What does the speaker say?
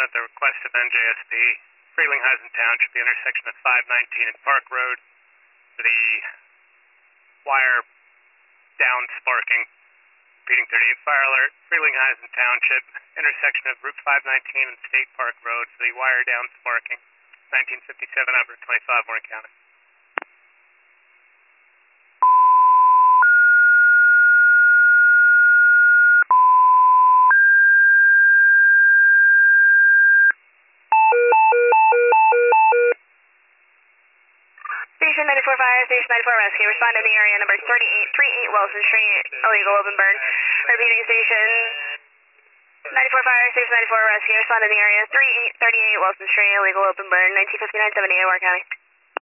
at the request of NJSD, Frelinghuysen Township, the intersection of 519 and Park Road, for the wire down sparking. Repeating 38 fire alert, Frelinghuysen Township, intersection of Route 519 and State Park Road, for the wire down sparking. 1957 Upper 25 Warren County. Station 94 Fire, Station 94 Rescue. Respond in the area number 3838 Wilson Street, illegal open burn. Repeating Station 94 Fire, Station 94 Rescue. Respond in the area 3838 Wilson Street, illegal open burn. 1959 78 Warren County.